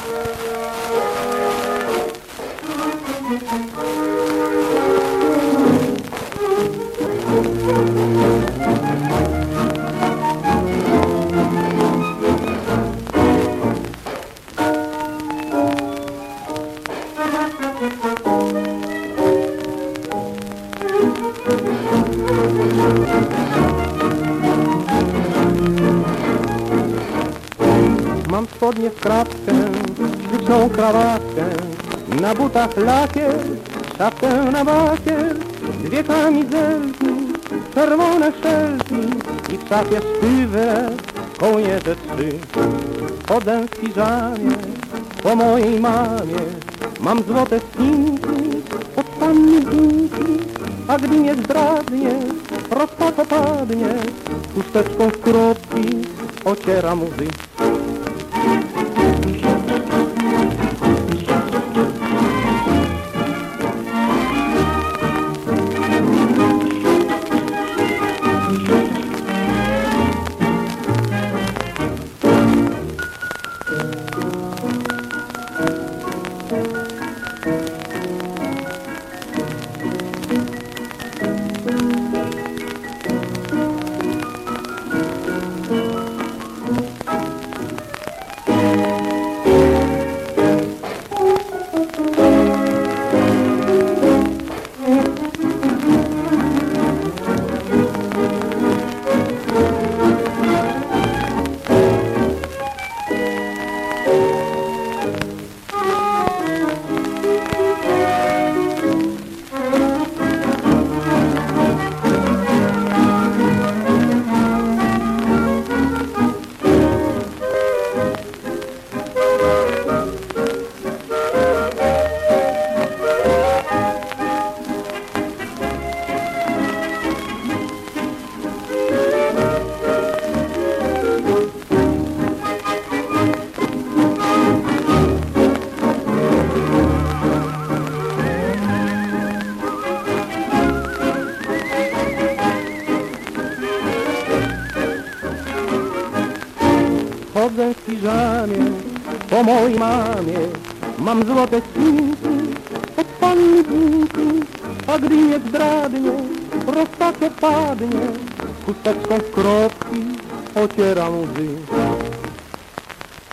Mam spodnie w kratkę, śliczną krawatkę, na butach lakier, szafkę na bakier, dwie kamizelki, czerwone szelki i w szafie sztywę, kołnie te trzy. Chodzę w piżamie, po mojej mamie, mam złote spinki, od panny drinki, a gdy mnie zdradnie, rozpacz opadnie, chusteczką w kropki ocieram łzy. Chodzę w piżamie, po mojej mamie, mam złote spinki, od panny drinki, a gdy mnie zdradnie, rozpacz opadnie, chusteczką w kropki ocieram łzy.